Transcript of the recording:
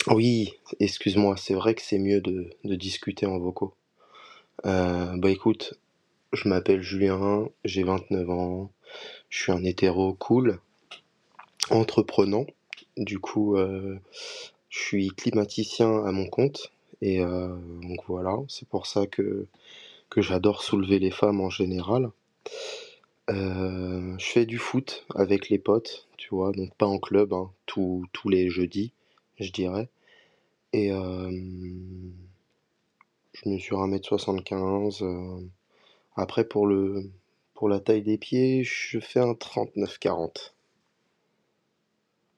Oui, excuse-moi, c'est vrai que c'est mieux de discuter en vocaux. Bah écoute, je m'appelle Julien, j'ai 29 ans, je suis un hétéro cool, entreprenant. Du coup, je suis climaticien à mon compte. Et donc voilà, c'est pour ça que j'adore soulever les femmes en général. Je fais du foot avec les potes, tu vois, donc pas en club, hein, tous les jeudis, je dirais. Et je mesure 1,75 m. Après, pour la taille des pieds, je fais un 39-40.